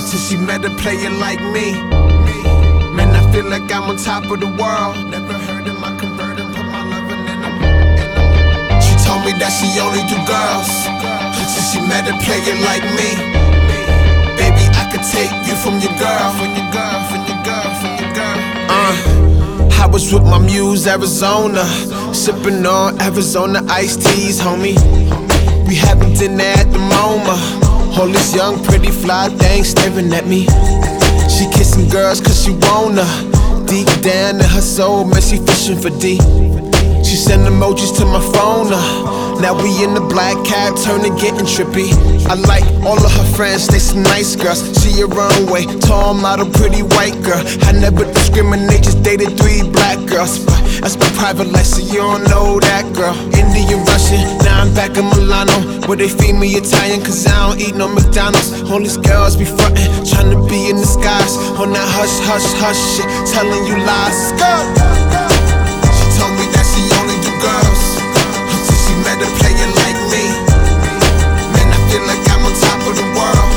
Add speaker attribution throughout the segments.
Speaker 1: Since she met a player like me, man, I feel like I'm on top of the world. Never heard of my converter, put my lovin' in them. She told me that she only do girls. Since she met a player like me, baby, I could take you from your girl, from your girl, from your girl, from your girl. I was with my muse, Arizona, sippin' on Arizona iced teas, homie. We having dinner at the MoMA. All this young, pretty, fly thing staring at me. She kissing girls cause she wanna. Deep down in her soul, man, she fishing for D. She send emojis to my phone. Now we in the black cab, turning getting trippy. I like all of her friends, they some nice girls. She a runway, tall model, pretty white girl. I never discriminate, just dated 3 black girls. But that's my private life, so you don't know that girl. Indian, Russian, now I'm back in Milano, where they feed me Italian, cause I don't eat no McDonald's. All these girls be frontin', tryna be in the skies. On that hush, hush, hush shit, telling you lies. Go! She told me that she only do girls. Until she met a player like me. Man, I feel like I'm on top of the world.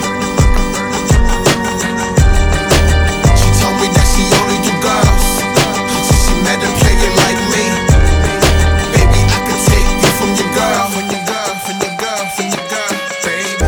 Speaker 1: She told me that she only do girls. Until she met a player like me. Baby, I could take you from your girl, from your girl, from your girl, from your girl, baby.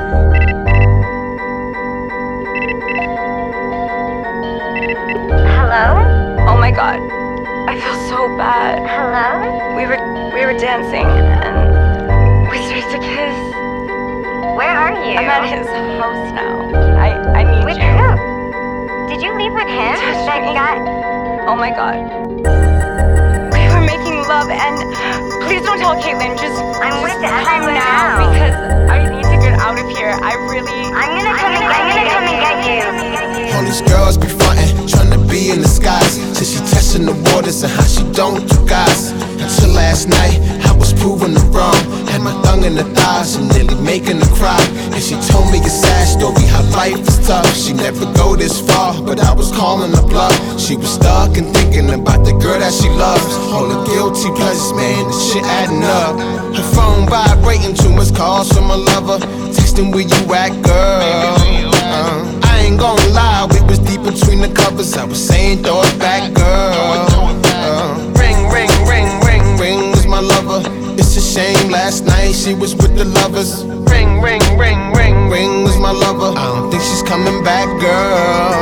Speaker 2: Hello?
Speaker 3: Oh my god, I feel so bad.
Speaker 2: Hello?
Speaker 3: We were dancing and we started to kiss.
Speaker 2: Where are you?
Speaker 3: I'm at his house now. I need
Speaker 2: With
Speaker 3: you.
Speaker 2: who? Did you leave with him?
Speaker 3: Touch
Speaker 2: That
Speaker 3: me.
Speaker 2: guy?
Speaker 3: Oh my god. We were making love and please don't tell Caitlin, just
Speaker 2: I'm with
Speaker 3: come
Speaker 2: him
Speaker 3: now
Speaker 2: now.
Speaker 3: because I need to get out of here. I really
Speaker 2: I'm gonna come and get you.
Speaker 1: All these girls be frontin', tryna be in the skies. Till she testing the waters and how she don't do guys. Until last night, I was proving her wrong. Had my tongue in her thighs and nearly making her cry. And she told me a sad story, how life is tough. She never go this far, but I was calling her bluff. She was stuck and thinking about the girl that she loves. All the guilty pleasures, man, the shit adding up. Her phone vibrating, too much calls from her lover. Texting where you at, girl. I ain't gon' lie, we was deep between the covers. I was saying throw it back, girl. Ring, ring, ring, ring, ring was my lover. It's a shame last night she was with the lovers. Ring, ring, ring, ring, ring was my lover. I don't think she's coming back, girl.